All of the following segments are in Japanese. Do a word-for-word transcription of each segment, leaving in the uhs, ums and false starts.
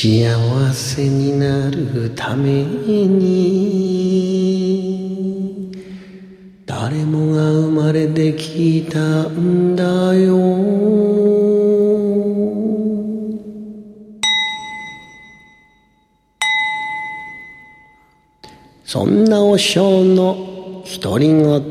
幸せになるために誰もが生まれてきたんだよ。そんなお尚の独り言。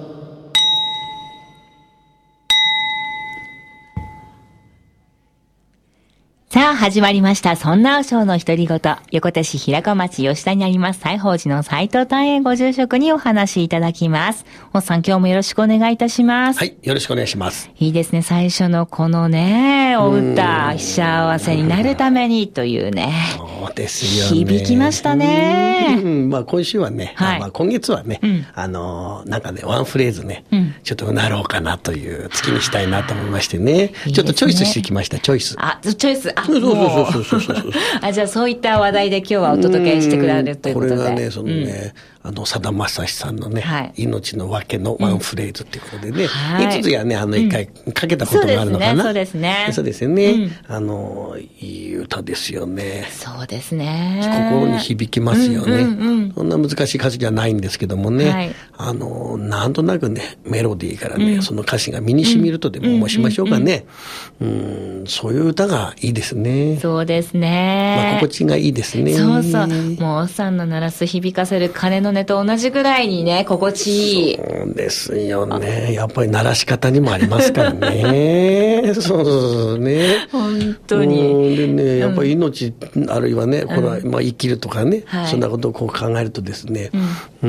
さあ始まりました。そんなお尚の独り言。横手市平川町吉田にあります西宝寺の斉藤丹永ご住職にお話しいただきます。おっさん、今日もよろしくお願いいたします。 はい、よろしくお願いします。 いいですね。最初のこのねお歌、幸せになるためにというね、 そうですよね、 響きましたね。 うん、まあ今週はね、 はい、 まあ今月はね、うん、あのなんかねワンフレーズね、うん、ちょっとなろうかなという月にしたいなと思いましてね、いいですね。ちょっとチョイスしてきました。チョイス。 あ、チョイス。あ、 そうそうそうそうそうそう。 あ、じゃあそういった話題で今日はお届けしてくれるということで。 これがね、そのね、うん、あのさだまさしさんのね、はい、命の訳のワンフレーズっていうことでね、うん、いつつやね、あの一回かけたことがあるのかな。 そうですね。 そうですよね。うん、あのいい歌ですよね。 そうですね。 心に響きますよね。うんうんうん、そんな難しい歌詞じゃないんですけどもね、はい、あのなんとなくねメロディーからね、うん、その歌詞が身に染みるとでも申しましょうかね。うんうんうん、うん、そういう歌がいいですね。 そうですね。 まあ心地がいいですね。 そうそう。もうおっさんの鳴らす響かせる鐘の音と同じぐらいにね心地いい。 そうですよね。やっぱり鳴らし方にもありますからね。そうそうね。 本当に。 でね、やっぱり命、うん、あるいはね、これはまあ生きるとかね、はい、そんなことをこう考えるとですね、うん、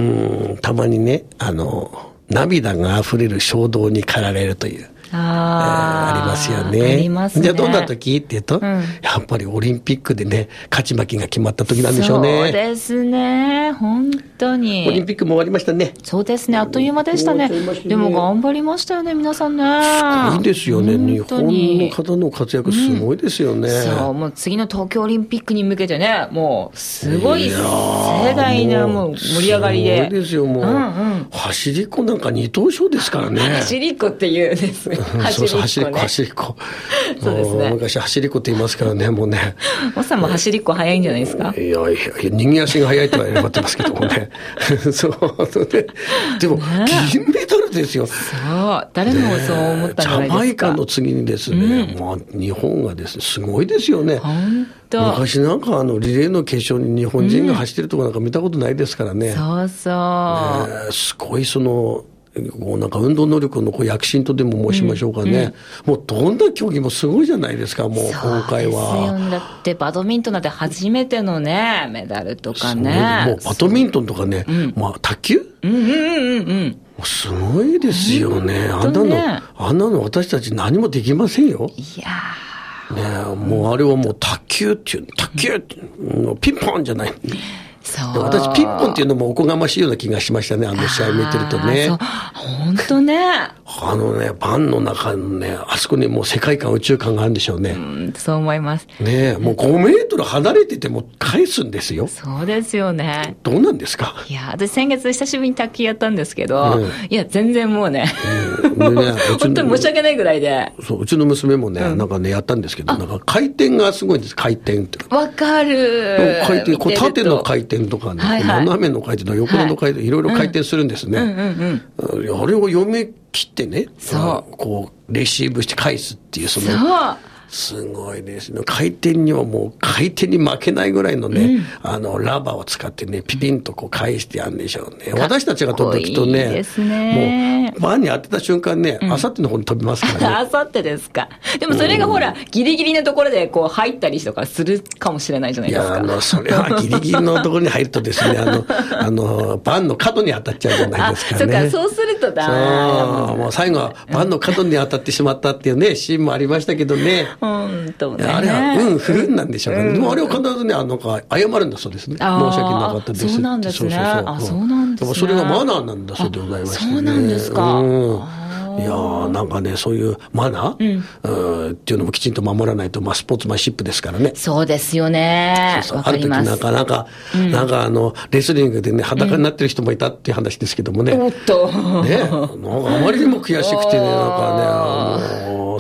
うんたまにねあの涙があふれる衝動に駆られるという。あ, ありますよね。 ありますね。 じゃあどんな時って言うと、うん、やっぱりオリンピックでね勝ち負けが決まった時なんでしょうね。 そうですね。本当に。 オリンピックも終わりましたね。 そうですね。あっという間でしたね。ねでも頑張りましたよね皆さんね。 すごいですよね。日本の方の活躍すごいですよね。 うん、そうもう次の東京オリンピックに向けてねもうすごい盛大なもう盛り上がりで。 すごいですよもう、うんうん、走りっこなんか二等賞ですからね。 走りっこっていうですね。 そうそう走りっこ走りっこ。 そうですね。 昔走りっこって言いますからねもうね。 おっさんも走りっこ早いんじゃないですか。 いやいや逃げ足が早いとは言われてますけどもね。そうででも銀メダルですよ。 そう誰もそう思ったんじゃないですか。 ジャマイカの次にですね、うん、まあ日本がですねすごいですよね。 本当。 昔なんかあのリレーの決勝に日本人が走ってるとこなんか見たことないですからね。 うん、そうそう。 ね、すごいその。こうなんか運動能力のこう躍進とでも申しましょうかね、うんうん、もうどんな競技もすごいじゃないですかもう今回は。 そうですよ。だってバドミントンなんて初めてのねメダルとかね。 もうバドミントンとかね、うん、まあ卓球、 うんうんうんうんすごいですよね。あんなのあんなの私たち何もできませんよ。 いやーねもうあれはもう卓球っていう卓球って、うん、ピンポンじゃない。 そう私ピンポンっていうのもおこがましいような気がしましたねあの試合見てるとね。 本当ね。 あのねパンの中のねあそこにもう世界観宇宙観があるんでしょうね。 うんそう思いますね。もうごメートル離れてても返すんですよ。 そうですよね。 どうなんですか。 いや私先月久しぶりに卓球やったんですけど、うん、いや全然もうね、うん、ね本当に申し訳ないぐらいで。 そううちの娘もね、うん、なんかねやったんですけどなんか回転がすごいんです。回転ってわかる。 回転こう縦の回転とかね、はいはい、斜めの回転と横の回転、はい、いろいろ回転するんですね、うんうんうんうん、あれを読み切ってねそうこうレシーブして返すっていうそのそうすごいですね。回転にはもう回転に負けないぐらいのね、うん、あのラバーを使ってねピピンとこう返してやるんでしょうね。私たちが飛ぶ時とね、 いいですね、 もうバーに当てた瞬間ね、あさっての方に飛びますからね。 あさってですか。でもそれがほら、うん、ギリギリのところでこう入ったりとかするかもしれないじゃないですか。 いやあのそれはギリギリのところに入るとですねあのあのバンの角に当たっちゃうじゃないですかね。 あそうかそうするとだそうもう最後はバンの角に当たってしまったっていうねシーンもありましたけどね。 本当ね。 あれは運不運なんでしょうかね、うん、でもあれは必ずねあの謝るんだそうですね。申し訳なかったですって。 そうなんですね。あそうなんですね。 それがマナーなんだそうでございましてね。 そうなんですか、うんいやーなんかねそういうマナー、うん、っていうのもきちんと守らないと、まあ、スポーツマンシップですからね。 そうですよね。 そうそうある時なかなか、うん、なんかあのレスリングでね裸になってる人もいたっていう話ですけどもね、 うん、おっとねなんかあまりにも悔しくてねなんかねあの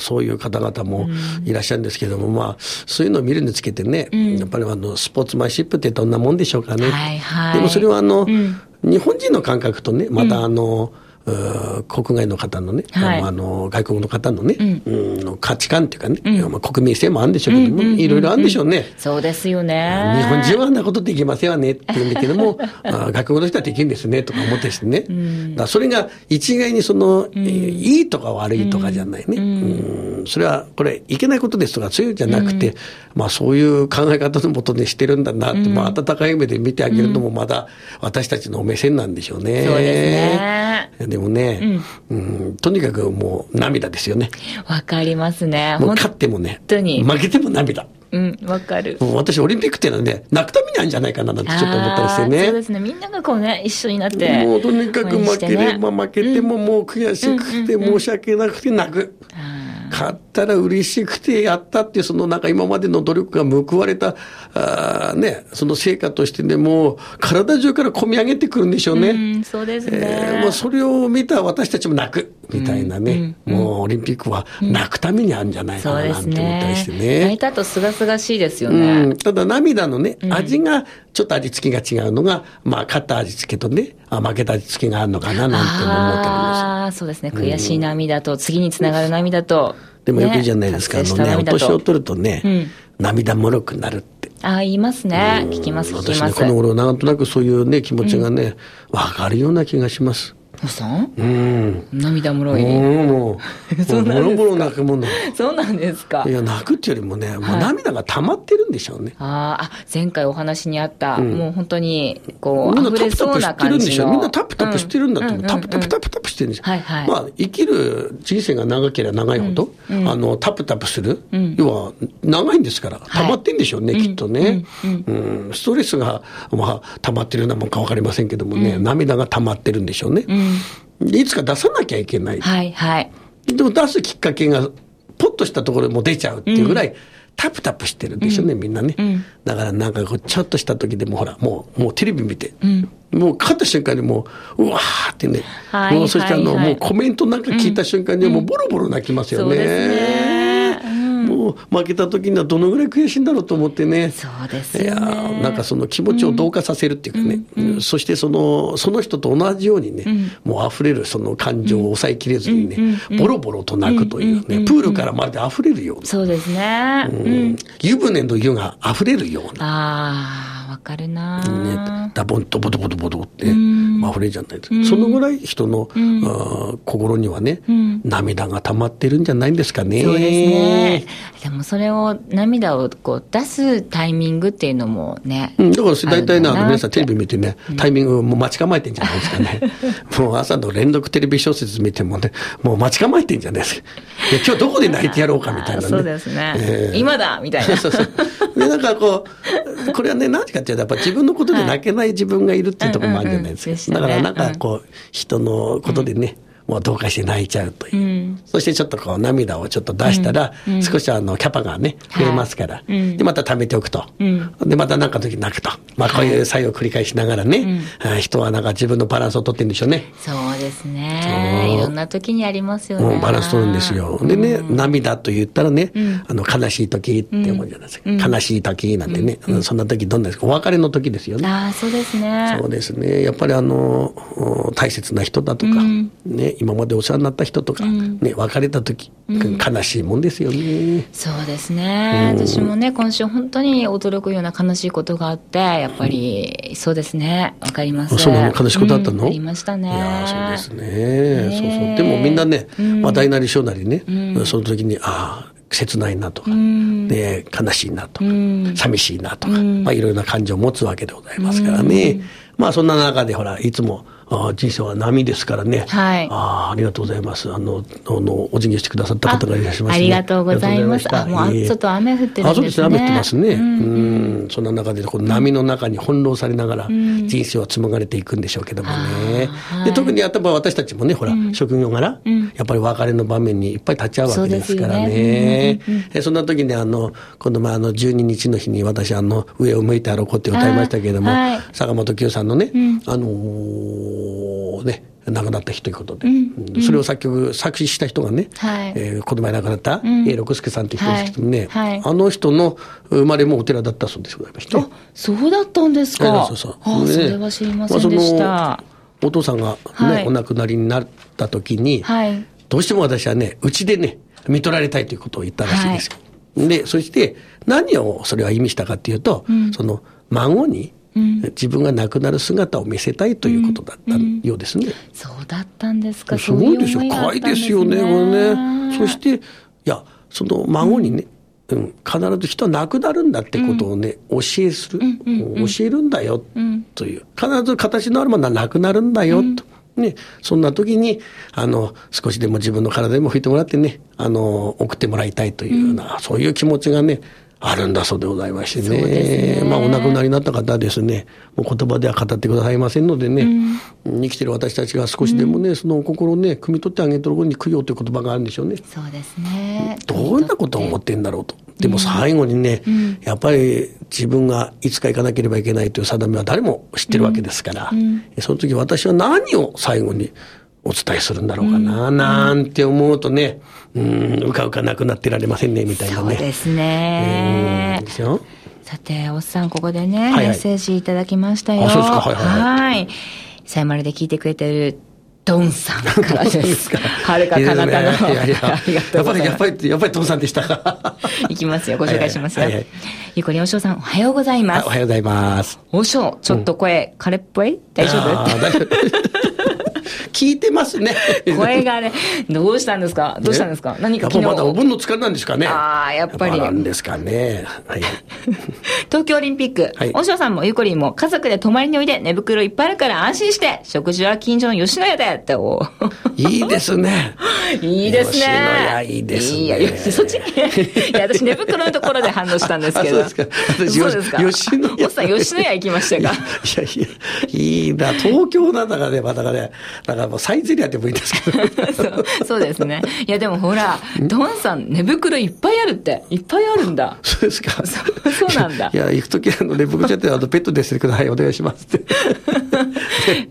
そういう方々もいらっしゃるんですけども、うん、まあ、そういうのを見るにつけてね、うん、やっぱりあの、スポーツマンシップってどんなもんでしょうかね。 はいはい、 でもそれはあの、うん、日本人の感覚とね、またあの、うん国外の方のね、はい、あの外国の方のね、うんうん、価値観っていうかね、うんまあ、国民性もあるんでしょうけども、うんうんうんうん、いろいろあるんでしょうね。 そうですよね。 日本人はあんなことできませんわねって言うんだけどもあ外国の人はできるんですねとか思ってしてね、うん、だからそれが一概にその、うん、いいとか悪いとかじゃないね、うんうん、それはこれいけないことですとかそういうんじゃなくて、うんまあ、そういう考え方のもとにしてるんだなって、うんまあ、温かい目で見てあげるのもまだ私たちの目線なんでしょうね。 そうですね。 でもね、うんうん、とにかくもう涙ですよね。 わかりますね。 もう勝ってもね、 本当に負けても涙。 うん、わかる。 もう私オリンピックっていうのはね、泣くためにあるんじゃないかななんてちょっと思ったりしてね。 そうですね。みんながこうね、一緒になって。 もうとにかく負ければ負けてももう悔しくて申し訳なくて泣く。勝ったら嬉しくてやったっていうそのなんか今までの努力が報われたあ、ね、その成果としてねもう体中から込み上げてくるんでしょうね。 うん、そうですね。 えー、もうそれを見た私たちも泣くみたいなね、うんうんうん、もうオリンピックは泣くためにあるんじゃないかななんて思ったりしてね。 泣いたとすがすがしいですよね。 うん、ただ涙のね味がちょっと味付けが違うのが、まあ勝った味付けとね負けた味付けがあるのかななんて思ったりもする。 ああそうですね。悔しい涙と、うん、次につながる涙と。 でもよく言うじゃないですか、ね、あのね、お年を取るとね、うん、涙もろくなるって。 ああ、言いますね。聞きます、聞きます。 私ね、この頃なんとなくそういうね、気持ちがね、わ、うん、かるような気がします。 そう、 うん、 涙もろい。 うん、もう、そうなんですか。もろもろ泣くもの。 そうなんですか。 いや、泣くっていうよりもね、もう涙が溜まってるんでしょうね。 はい、ああ、前回お話にあった、うん、もう本当に、こう、溢れそうな感じの。 みんなタプタプしてるんでしょ。みんなタプタプしてるんだって、タプタプタプタプしてるんですよ。はいはい。まあ、生きる人生が長ければ長いほど、うんうん、あの、タプタプする、うん、要は、長いんですから、溜まってんでしょうね、はい、きっとね、うんうんうん。ストレスが、まあ、溜まってるようなもんかわかりませんけどもね、うん、涙が溜まってるんでしょうね。うんいつか出さなきゃいけない。 はいはい。 でも出すきっかけが、ポッとしたところでも出ちゃうっていうぐらい、うん、タプタプしてるでしょうね、うん、みんなね。うん、だからなんかこう、ちょっとした時でもほら、もう、もうテレビ見て、うん、もう勝った瞬間にもう、うわーってね。はい、もうそしてあの、はいはい、もうコメントなんか聞いた瞬間にもうボロボロ泣きますよね。うん、そうですね。もう負けた時にはどのぐらい悔しいんだろうと思ってね。 そうですよね。いやなんかその気持ちを同化させるっていうかね、うんうん、そしてそのその人と同じようにね、うん、もう溢れるその感情を抑えきれずにね、うん、ボロボロと泣くというね、うん、プールからまるで溢れるような。 そうですね。 うん、湯船の湯が溢れるような。 ああ、わかるな、 ね。ダボンとボトボトボトって、うん、溢れじゃないですか、うん。そのぐらい人の、うん、あ心にはね、うん、涙が溜まってるんじゃないんですかね。 そうですね。でもそれを涙をこう出すタイミングっていうのもね、 うん、だから大体ねあの皆さんテレビ見てねタイミングもう待ち構えてんじゃないですかね、うん、もう朝の連続テレビ小説見てもねもう待ち構えてんじゃないですか。いや今日どこで泣いてやろうかみたいなね。 そうですね、えー、今だみたいな。そうそうそうでなんかこうこれはね何かっていうとやっぱ自分のことで泣けない自分がいるっていうところもあるじゃないですか、はいうんうんうん、だからなんかこう、うん、人のことでね、うんもう同化して泣いちゃうという、うん、そしてちょっとこう涙をちょっと出したら、うん、少しあのキャパがね増えますから、はい、でまた貯めておくと、うん、でまた何かの時泣くと、まあ、こういう作用を繰り返しながらね、はい、人はなんか自分のバランスを取ってるんでしょうね。 そうですね。いろんな時にありますよね。 バランス取るんですよ。でね、うん、涙と言ったらね、うん、あの悲しい時って思うじゃないですか、うん、悲しい時なんてね、うん、そんな時どんなですかお別れの時ですよね。 ああそうですね。 そうですね。やっぱりあの大切な人だとか、うん、ね今までお世話になった人とか、うんね、別れた時、うん、悲しいもんですよね。 そうですね、うん、私もね今週本当に驚くような悲しいことがあってやっぱり、うん、そうですねわかります。 そんな悲しいことあったの、 うん、ありましたね。 いやそうですね、ねそうそうでもみんなね、うん、話題なり小なりね、うん、その時にああ切ないなとか、うんね、悲しいなとか、うん、寂しいなとか、うんまあ、いろいろな感情を持つわけでございますからね、うん、まあそんな中でほらいつもあ人生は波ですからね、はい、あありがとうございます。あのあのお辞儀してくださった方がいらっしゃいました、ね、 ありがとうございます。あもう、えー、ちょっと雨降ってるんですね。あそうですね雨降ってますね、うん、うんそんな中でこの波の中に翻弄されながら人生は紡がれていくんでしょうけどもね、うん、で特にやっぱ私たちもねほら、うん、職業柄、うん、やっぱり別れの場面にいっぱい立ち会うわけですからね。 そ, ね、うん、そんな時にあの今度まああのじゅうににちの日に私あの上を向いて歩こうって歌いましたけれども、はい、坂本九さんのね、うん、あのーうね亡くなった日ということで、うんうん、それを作曲作詞した人がね、はいえー、この前亡くなった、うん、永六輔さんという人ですけどね、はいはい、あの人の生まれもお寺だったそうですございまして、 あそうだったんですか、 はい、そうそうあ、ね、それは知りませんでした、まあ、 お父さんが、ねはい、お亡くなりになった時に、はい、どうしても私はねうちでね看取られたいということを言ったらしいですよ、はい、でそして何をそれは意味したかというと、うん、その孫にうん、自分が亡くなる姿を見せたいということだったようですね、うんうん、 そうだったんですか。 すごいでしょ、可愛いですよねこれね。そしていやその孫にね、うんうん、必ず人は亡くなるんだってことをね、うん、教えする、うんうんうん、教えるんだよという、必ず形のあるものはなくなるんだよと、うんね、そんな時にあの少しでも自分の体でも拭いてもらってねあの送ってもらいたいというような、うん、そういう気持ちがねあるんだそうでございまして ね, ねまあお亡くなりになった方はですねもう言葉では語ってくださいませんのでね、うん、生きてる私たちが少しでもね、うん、その心をね汲み取ってあげるところに供養という言葉があるんでしょうね。 そうですね。 どんなことを思ってんだろうと。でも最後にね、うん、やっぱり自分がいつか行かなければいけないという定めは誰も知ってるわけですから、うんうん、その時私は何を最後にお伝えするんだろうかな、うん、なんて思うとね、うん、うかうかなくなってられませんねみたいなね。 そうですね、うん、ですよ。さておっさんここでね、はいはい、メッセージいただきましたよ。 あ、そうですか。はいはいはい。 はい。さよまるで聞いてくれてるドンさんからです。はるか彼方の。いやいやありがとうございます。やっぱりやっぱりやっぱりドンさんでしたか。 いきますよ。ご紹介しますよ。はいはいはい、ゆこりんおしょうさんおはようございます。 おはようございます。 おしょうちょっと声、うん、彼っぽい大丈夫？大丈夫。 聞いてますね。 声がね、どうしたんですか？どうしたんですか？何か昨日。 やっぱまだお盆の疲れなんですかね。 ああ、やっぱり。 やっぱなんですかね。はい。 東京オリンピック、はい、おしょうさんもゆこりんも家族で泊まりにおいで、寝袋いっぱいあるから安心して、食事は近所の吉野家でって。おいいですね。 いいですね。 吉野家いいですね。いや、 そっちいや、私寝袋のところで反応したんですけど。 そうですか。私そうですか。吉野家。おっさん吉野家行きましたか？ いやいや、いいな。東京なんだからね、またね、だからもうサイゼリアでもいいんですけど。 そう、そうですね。いやでもほら、ドンさん寝袋いっぱいあるって。いっぱいあるんだ。 そうですか。 そ, そうなんだ。 いや、行くときあの、寝袋ちゃってあの、ペットでしてください。お願いしますって。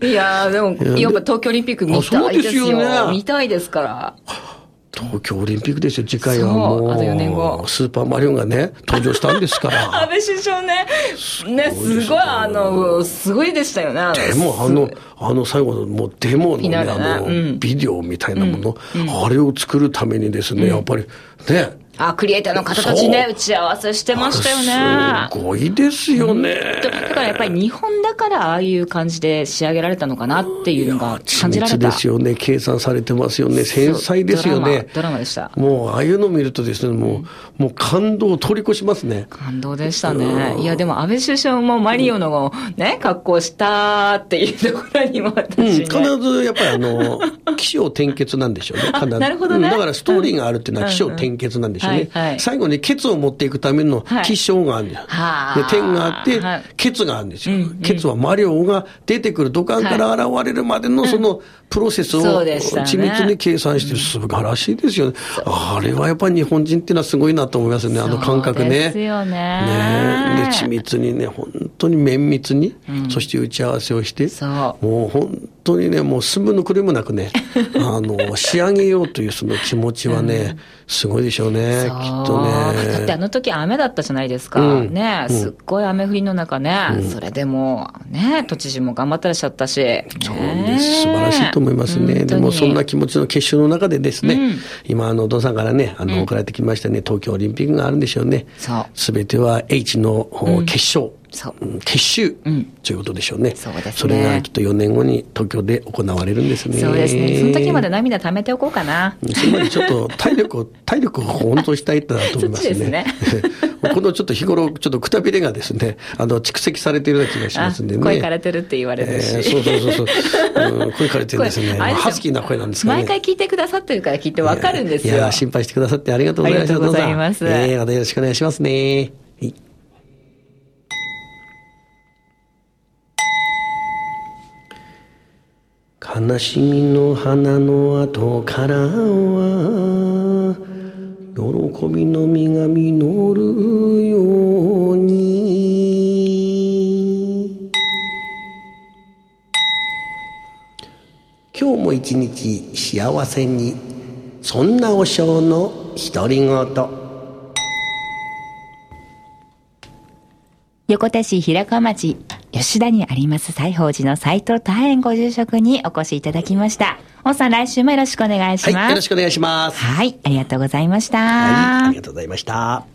いやでも、やっぱ東京オリンピック見たいですよ。ね、見たいですから。 東京オリンピックですよ。次回はもう、あとよねんごスーパーマリオがね、登場したんですから。 安倍首相ね、ね、すごい、あの、すごいでしたよね。 でも、あの、あの最後の、もうデモのね、あの、うん、ビデオみたいなもの、うんうん、あれを作るためにですね、やっぱり、ね、 あ、クリエイターの方たちね、打ち合わせしてましたよね。 すごいですよね。 だからやっぱり日本だからああいう感じで仕上げられたのかなっていうのが感じられた。緻密ですよね。計算されてますよね。繊細ですよね。 ドラマ、ドラマでした。 もうああいうのを見るとですね、もう、うん、もう感動を通り越しますね。 感動でしたね。いやでも安倍首相もマリオのね、格好したっていうところにも私、ね、うん、 必ずやっぱりあの、起承転結なんでしょうね。必ず。 なるほどね。 だからストーリーがあるっていうのは起承転結なんでしょうね。うんうんはいはい、最後にケツを持っていくための起承があるんですよ。はい、で点があって、はい、ケツがあるんですよ。うんうん、ケツはマリオが出てくる土管から現れるまでのそのプロセスを緻密に計算して素晴らしいですよね。うん、あれはやっぱり日本人っていうのはすごいなと思いますね。あの感覚ね。そうですよね。 ねで緻密にね、本当に綿密に、うん、そして打ち合わせをして、もう本当にね、もう寸分の狂いもなくね、あの仕上げようというその気持ちはね、うん、すごいでしょうね。きっとね。 だってあの時雨だったじゃないですか。うん、ね、すっごい雨降りの中ね、うん、それでもね、都知事も頑張ってらっしゃったし。 そうです。素晴らしいと思いますね。でもそんな気持ちの結集の中でですね、うん、今あの、ドンさんからね、あの、送られてきましたね、東京オリンピックがあるんでしょうね。そう。すべては H の決勝。うんそう結集、うん、ということでしょうね。そうですね。それがきっとよねんごに東京で行われるんですね。 そうですね。その時まで涙溜めておこうかな。 それまでちょっと体力を体力を温存したいってなと思いますね。 そうですね。 このちょっと日頃ちょっとくたびれがですね、あの蓄積されているような気がしますんでね。 声枯れてるって言われるし。 えー、そうそうそうそう。うん、声枯れてるんですね。ハスキーな声なんですかね。 毎回聞いてくださってるからきっとわかるんですよ。 いや心配してくださってありがとうございます。 ありがとうございます。 えー、またよろしくお願いしますね。はい。悲しみの花の後からは喜びの実が実るようにも一日幸せに。そんな和尚の独り言。 横手市平川町吉田にあります西宝寺の斉藤多円ご住職にお越しいただきました。王さん、来週もよろしくお願いします。 はい、よろしくお願いします。 はい、ありがとうございました。 はい、ありがとうございました。